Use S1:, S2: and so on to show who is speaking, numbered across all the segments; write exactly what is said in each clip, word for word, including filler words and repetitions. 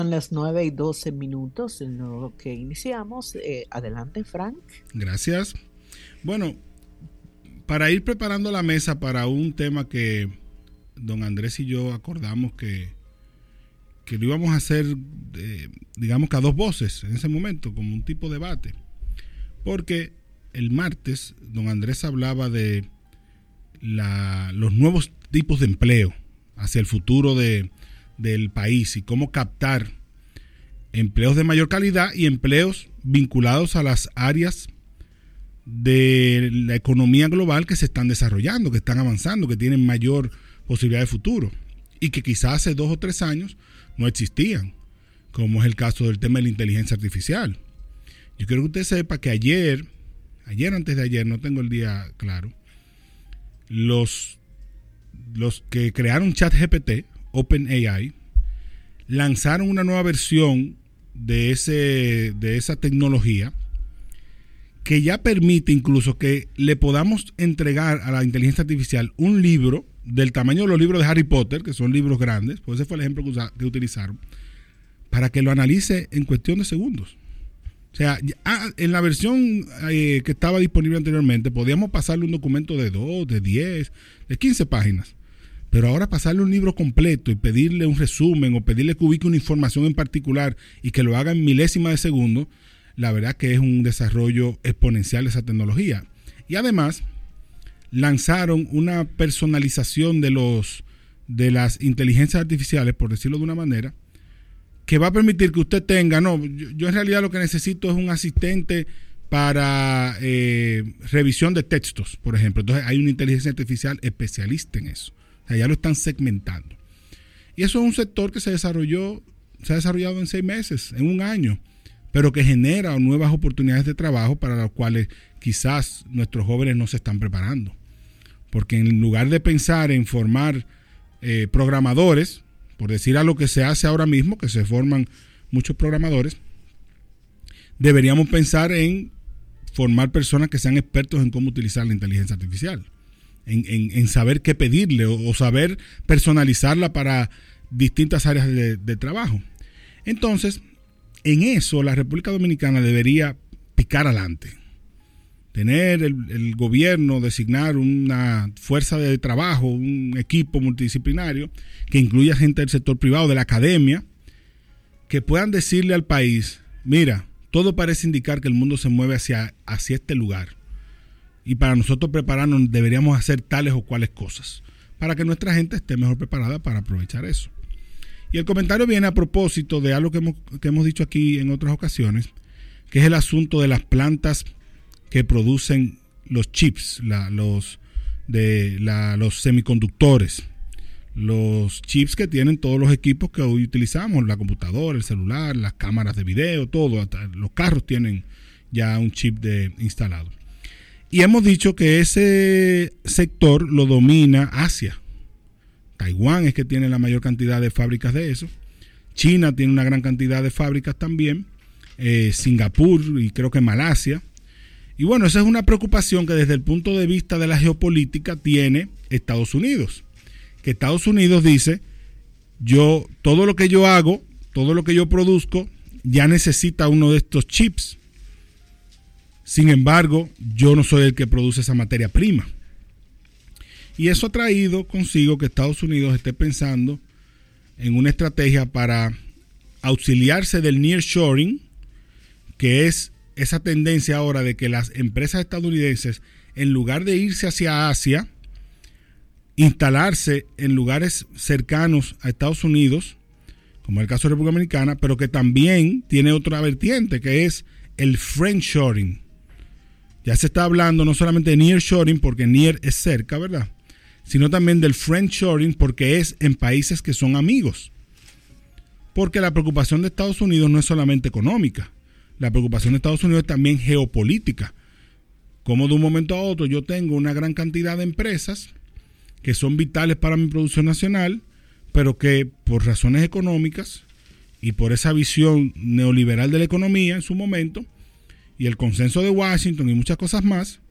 S1: Son las nueve y doce minutos en lo que iniciamos. Eh, adelante, Frank.
S2: Gracias. Bueno, para ir preparando la mesa para un tema que don Andrés y yo acordamos que, que lo íbamos a hacer, eh, digamos que a dos voces en ese momento, como un tipo de debate. Porque el martes don Andrés hablaba de la, los nuevos tipos de empleo hacia el futuro de del país y cómo captar empleos de mayor calidad y empleos vinculados a las áreas de la economía global que se están desarrollando, que están avanzando, que tienen mayor posibilidad de futuro y que quizás hace dos o tres años no existían, como es el caso del tema de la inteligencia artificial. Yo quiero que usted sepa que ayer, ayer antes de ayer, no tengo el día claro, los, los que crearon ChatGPT, OpenAI, lanzaron una nueva versión de, ese, de esa tecnología que ya permite incluso que le podamos entregar a la inteligencia artificial un libro del tamaño de los libros de Harry Potter, que son libros grandes, pues ese fue el ejemplo que, usa, que utilizaron, para que lo analice en cuestión de segundos. O sea, en la versión eh, que estaba disponible anteriormente, podíamos pasarle un documento de dos, de diez, de quince páginas. Pero ahora pasarle un libro completo y pedirle un resumen o pedirle que ubique una información en particular y que lo haga en milésimas de segundo, la verdad que es un desarrollo exponencial de esa tecnología. Y además, lanzaron una personalización de, los, de las inteligencias artificiales, por decirlo de una manera, que va a permitir que usted tenga, no, yo, yo en realidad lo que necesito es un asistente para eh, revisión de textos, por ejemplo. Entonces hay una inteligencia artificial especialista en eso. O sea, ya lo están segmentando. Y eso es un sector que se desarrolló, se ha desarrollado en seis meses, en un año, pero que genera nuevas oportunidades de trabajo para las cuales quizás nuestros jóvenes no se están preparando. Porque en lugar de pensar en formar eh, programadores, por decir a lo que se hace ahora mismo, que se forman muchos programadores, deberíamos pensar en formar personas que sean expertos en cómo utilizar la inteligencia artificial. En, en, en saber qué pedirle o, o saber personalizarla para distintas áreas de, de trabajo. Entonces, en eso la República Dominicana debería picar adelante. Tener el, el gobierno, designar una fuerza de trabajo, un equipo multidisciplinario que incluya gente del sector privado, de la academia, que puedan decirle al país, mira, todo parece indicar que el mundo se mueve hacia, hacia este lugar. Y para nosotros prepararnos deberíamos hacer tales o cuales cosas para que nuestra gente esté mejor preparada para aprovechar eso. Y el comentario viene a propósito de algo que hemos, que hemos dicho aquí en otras ocasiones, que es el asunto de las plantas que producen los chips, la, los, de, la, los semiconductores, los chips que tienen todos los equipos que hoy utilizamos, la computadora, el celular, las cámaras de video, todo, hasta los carros tienen ya un chip de, instalado. Y hemos dicho que ese sector lo domina Asia. Taiwán es que tiene la mayor cantidad de fábricas de eso. China tiene una gran cantidad de fábricas también. Eh, Singapur y creo que Malasia. Y bueno, esa es una preocupación que desde el punto de vista de la geopolítica tiene Estados Unidos. Que Estados Unidos dice, yo, todo lo que yo hago, todo lo que yo produzco, ya necesita uno de estos chips. Sin embargo, yo no soy el que produce esa materia prima. Y eso ha traído consigo que Estados Unidos esté pensando en una estrategia para auxiliarse del nearshoring, que es esa tendencia ahora de que las empresas estadounidenses, en lugar de irse hacia Asia, instalarse en lugares cercanos a Estados Unidos, como el caso de República Dominicana, pero que también tiene otra vertiente, que es el friendshoring. Ya se está hablando no solamente de nearshoring, porque near es cerca, ¿verdad? Sino también del friendshoring, porque es en países que son amigos. Porque la preocupación de Estados Unidos no es solamente económica. La preocupación de Estados Unidos es también geopolítica. Como de un momento a otro yo tengo una gran cantidad de empresas que son vitales para mi producción nacional, pero que por razones económicas y por esa visión neoliberal de la economía en su momento, y el consenso de Washington y muchas cosas más,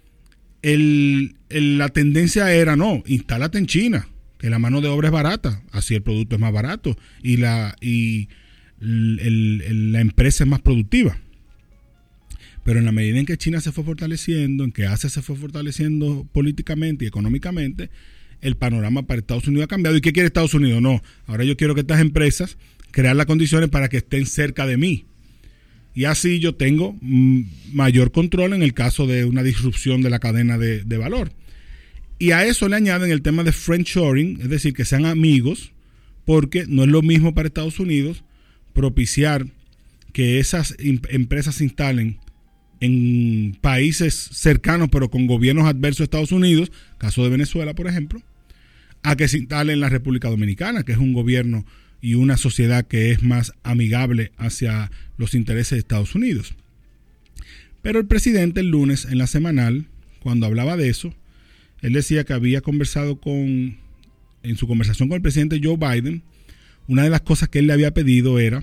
S2: el, el, la tendencia era, no, instálate en China, que la mano de obra es barata, así el producto es más barato, y, la, y el, el, la empresa es más productiva. Pero en la medida en que China se fue fortaleciendo, en que Asia se fue fortaleciendo políticamente y económicamente, el panorama para Estados Unidos ha cambiado. ¿Y qué quiere Estados Unidos? No, ahora yo quiero que estas empresas crear las condiciones para que estén cerca de mí. Y así yo tengo mm, mayor control en el caso de una disrupción de la cadena de, de valor. Y a eso le añaden el tema de friendshoring, es decir, que sean amigos, porque no es lo mismo para Estados Unidos propiciar que esas em- empresas se instalen en países cercanos pero con gobiernos adversos a Estados Unidos, caso de Venezuela por ejemplo, a que se instale en la República Dominicana, que es un gobierno y una sociedad que es más amigable hacia los intereses de Estados Unidos. Pero el presidente el lunes en la semanal, cuando hablaba de eso, él decía que había conversado con, en su conversación con el presidente Joe Biden, una de las cosas que él le había pedido era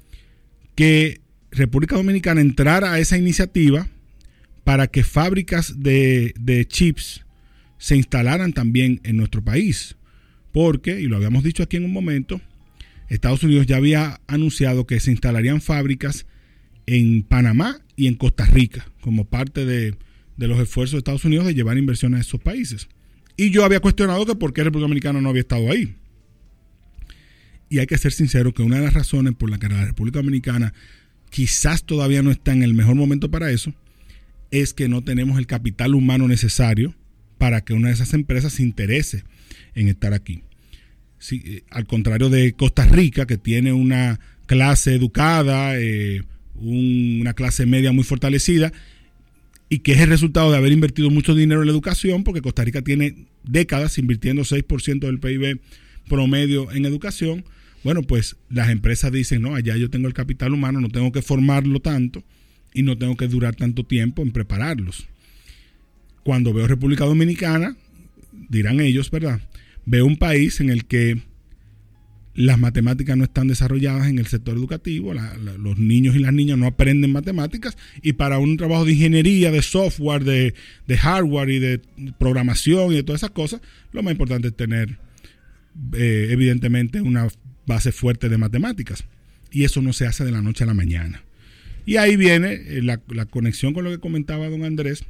S2: que República Dominicana entrara a esa iniciativa para que fábricas de, de chips se instalaran también en nuestro país. Porque, y lo habíamos dicho aquí en un momento, Estados Unidos ya había anunciado que se instalarían fábricas en Panamá y en Costa Rica como parte de, de los esfuerzos de Estados Unidos de llevar inversiones a esos países. Y yo había cuestionado que por qué República Dominicana no había estado ahí. Y hay que ser sincero que una de las razones por las que la República Dominicana quizás todavía no está en el mejor momento para eso es que no tenemos el capital humano necesario para que una de esas empresas se interese en estar aquí. Sí, al contrario de Costa Rica, que tiene una clase educada, eh, un, una clase media muy fortalecida, y que es el resultado de haber invertido mucho dinero en la educación, porque Costa Rica tiene décadas invirtiendo seis por ciento del P I B promedio en educación. Bueno, pues las empresas dicen, no, allá yo tengo el capital humano, no tengo que formarlo tanto y no tengo que durar tanto tiempo en prepararlos. Cuando veo República Dominicana, dirán ellos, ¿verdad? Veo un país en el que las matemáticas no están desarrolladas en el sector educativo, la, la, los niños y las niñas no aprenden matemáticas, y para un trabajo de ingeniería, de software, de, de hardware y de programación y de todas esas cosas, lo más importante es tener eh, evidentemente una base fuerte de matemáticas, y eso no se hace de la noche a la mañana. Y ahí viene eh, la, la conexión con lo que comentaba don Andrés,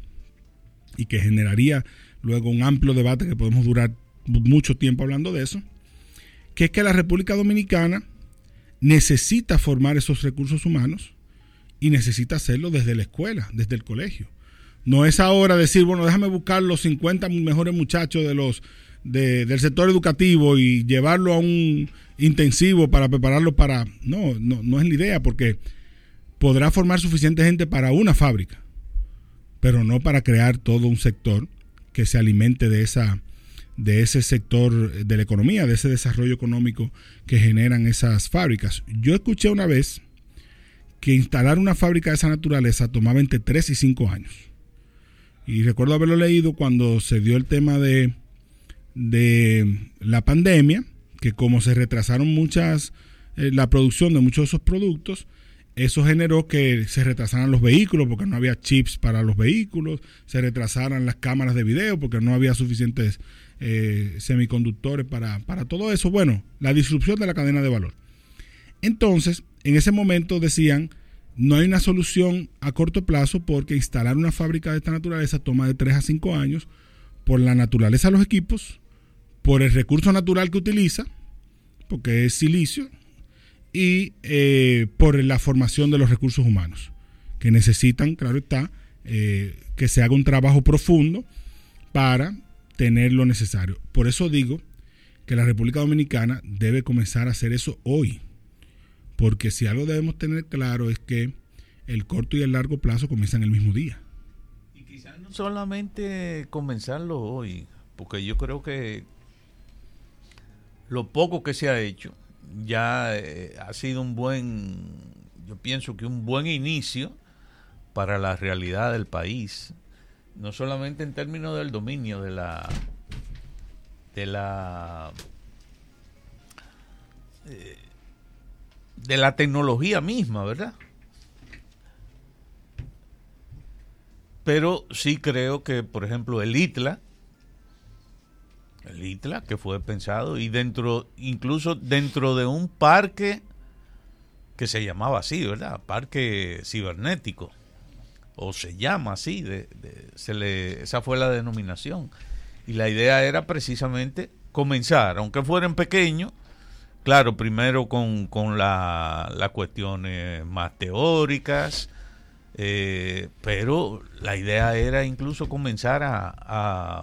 S2: y que generaría luego un amplio debate que podemos durar mucho tiempo hablando de eso, que es que la República Dominicana necesita formar esos recursos humanos y necesita hacerlo desde la escuela, desde el colegio. No es ahora decir, bueno, déjame buscar los cincuenta mejores muchachos de los de, del sector educativo y llevarlo a un intensivo para prepararlo para... No, no, no es la idea, porque podrá formar suficiente gente para una fábrica, pero no para crear todo un sector que se alimente de esa de ese sector de la economía, de ese desarrollo económico que generan esas fábricas. Yo escuché una vez que instalar una fábrica de esa naturaleza tomaba entre tres y cinco años. Y recuerdo haberlo leído cuando se dio el tema de, de la pandemia, que como se retrasaron muchas, eh, la producción de muchos de esos productos, eso generó que se retrasaran los vehículos porque no había chips para los vehículos, se retrasaran las cámaras de video porque no había suficientes eh, semiconductores para, para todo eso. Bueno, la disrupción de la cadena de valor. Entonces, en ese momento decían, no hay una solución a corto plazo porque instalar una fábrica de esta naturaleza toma de tres a cinco años por la naturaleza de los equipos, por el recurso natural que utiliza, porque es silicio, y eh, por la formación de los recursos humanos, que necesitan, claro está, eh, que se haga un trabajo profundo para tener lo necesario. Por eso digo que la República Dominicana debe comenzar a hacer eso hoy, porque si algo debemos tener claro es que el corto y el largo plazo comienzan el mismo día.
S3: Y quizás no solamente comenzarlo hoy, porque yo creo que lo poco que se ha hecho ya eh, ha sido un buen, yo pienso que un buen inicio para la realidad del país, no solamente en términos del dominio de la de la eh, de la tecnología misma, ¿verdad? Pero sí creo que, por ejemplo, el ITLA el ITLA, que fue pensado y dentro, incluso dentro de un parque que se llamaba así, ¿verdad? Parque Cibernético, o se llama así, de, de, se le, esa fue la denominación. Y la idea era precisamente comenzar, aunque fueran pequeños, claro, primero con, con la, las cuestiones más teóricas, eh, pero la idea era incluso comenzar a, a,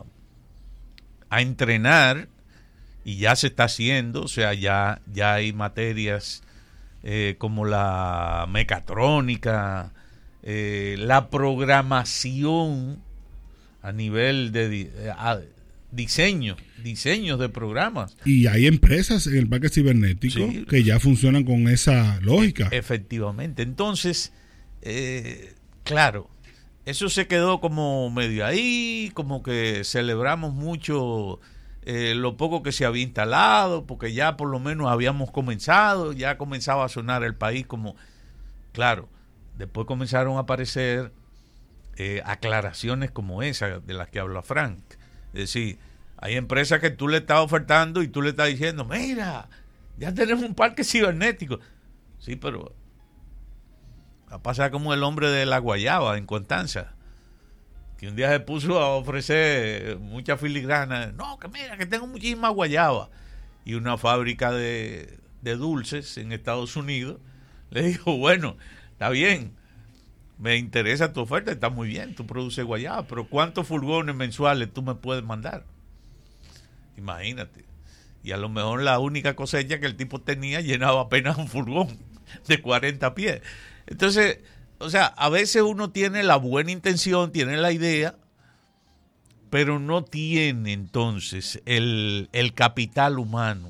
S3: a entrenar, y ya se está haciendo, o sea, ya, ya hay materias eh, como la mecatrónica, eh, la programación a nivel de di- a, diseño, diseños de programas.
S2: Y hay empresas en el parque cibernético
S3: Sí.
S2: que ya funcionan con esa lógica.
S3: Efectivamente. Entonces, eh, claro, eso se quedó como medio ahí, como que celebramos mucho eh, lo poco que se había instalado, porque ya por lo menos habíamos comenzado, ya comenzaba a sonar el país como, claro, después comenzaron a aparecer eh, aclaraciones como esa de las que habla Frank. Es decir, hay empresas que tú le estás ofertando y tú le estás diciendo, mira, ya tenemos un parque cibernético. Sí, pero va a pasar como el hombre de la guayaba en Constanza, que un día se puso a ofrecer mucha filigrana. No, que mira, que tengo muchísima guayaba. Y una fábrica de, de dulces en Estados Unidos le dijo, bueno, está bien, me interesa tu oferta, está muy bien, tú produces guayaba, pero ¿cuántos furgones mensuales tú me puedes mandar? Imagínate. Y a lo mejor la única cosecha que el tipo tenía llenaba apenas un furgón de cuarenta pies. Entonces, o sea, a veces uno tiene la buena intención, tiene la idea, pero no tiene entonces el, el capital humano,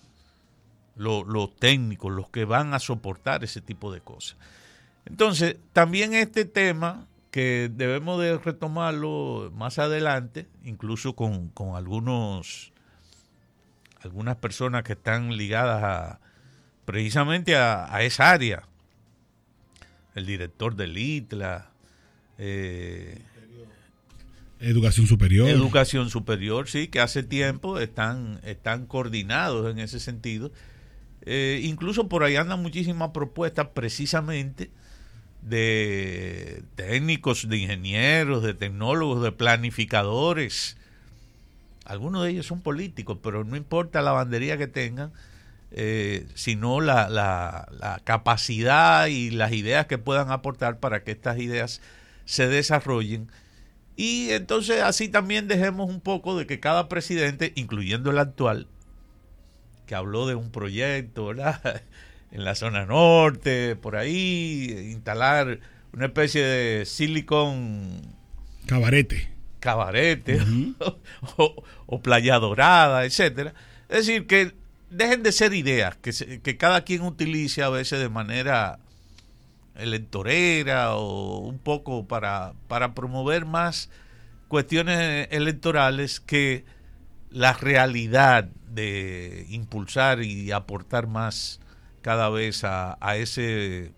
S3: lo, los técnicos, los que van a soportar ese tipo de cosas. Entonces, también este tema que debemos de retomarlo más adelante, incluso con, con algunos algunas personas que están ligadas a precisamente a, a esa área, el director del I T L A, eh,
S2: Educación superior.
S3: Educación superior, sí, que hace tiempo están, están coordinados en ese sentido. Eh, incluso por ahí andan muchísimas propuestas precisamente de técnicos, de ingenieros, de tecnólogos, de planificadores. Algunos de ellos son políticos, pero no importa la bandería que tengan, eh, sino la, la, la capacidad y las ideas que puedan aportar para que estas ideas se desarrollen. Y entonces así también dejemos un poco de que cada presidente, incluyendo el actual, que habló de un proyecto, ¿verdad?, en la zona norte, por ahí, instalar una especie de silicon
S2: Cabarete.
S3: cabarete, uh-huh. o, o playa dorada, etcétera. Es decir, que dejen de ser ideas que, se, que cada quien utilice a veces de manera electorera o un poco para, para promover más cuestiones electorales que la realidad de impulsar y aportar más cada vez a, a ese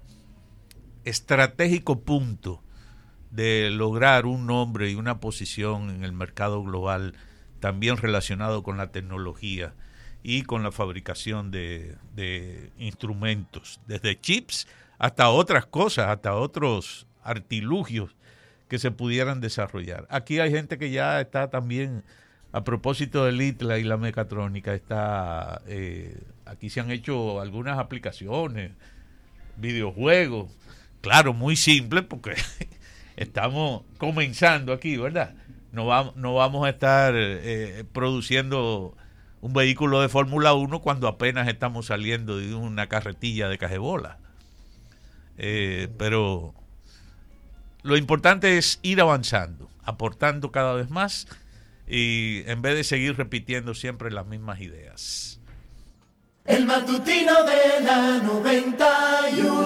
S3: estratégico punto de lograr un nombre y una posición en el mercado global, también relacionado con la tecnología y con la fabricación de, de instrumentos, desde chips hasta otras cosas, hasta otros artilugios que se pudieran desarrollar. Aquí hay gente que ya está también, a propósito del I T L A y la mecatrónica, está eh, aquí se han hecho algunas aplicaciones, videojuegos, claro, muy simple porque estamos comenzando aquí, ¿verdad? No vamos, no vamos a estar eh, produciendo un vehículo de Fórmula uno cuando apenas estamos saliendo de una carretilla de cajebola. Eh, pero lo importante es ir avanzando, aportando cada vez más y en vez de seguir repitiendo siempre las mismas ideas.
S4: El matutino de la noventa y uno.